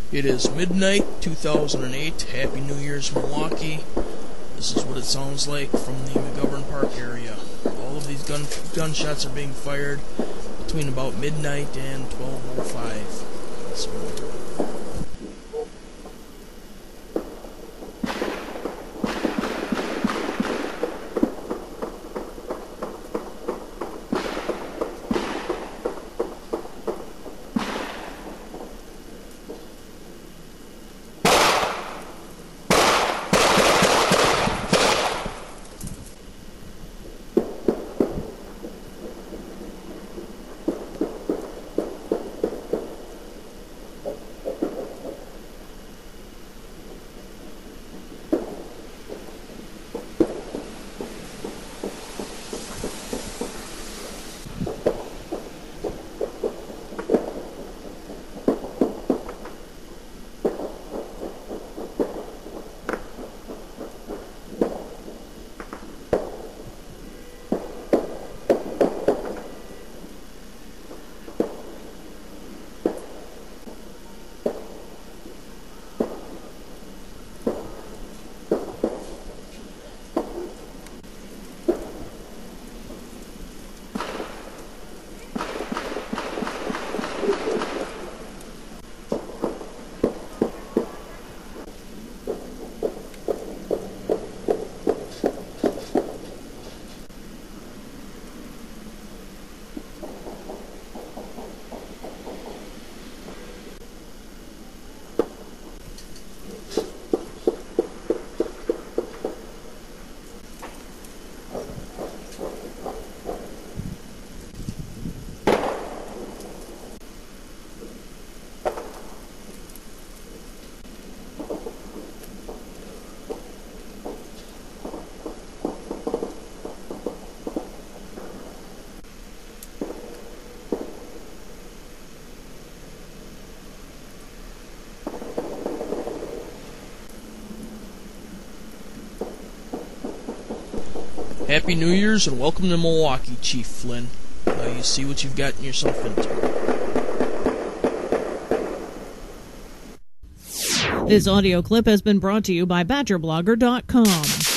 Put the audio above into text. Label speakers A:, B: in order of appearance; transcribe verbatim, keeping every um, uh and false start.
A: It is midnight, two thousand eight. Happy New Year's, Milwaukee. This is what it sounds like from the McGovern Park area. All of these gun gunshots are being fired between about midnight and twelve oh five. Let's move. Happy New Year's and welcome to Milwaukee, Chief Flynn. Now you see what you've gotten yourself into.
B: This audio clip has been brought to you by Badger Blogger dot com.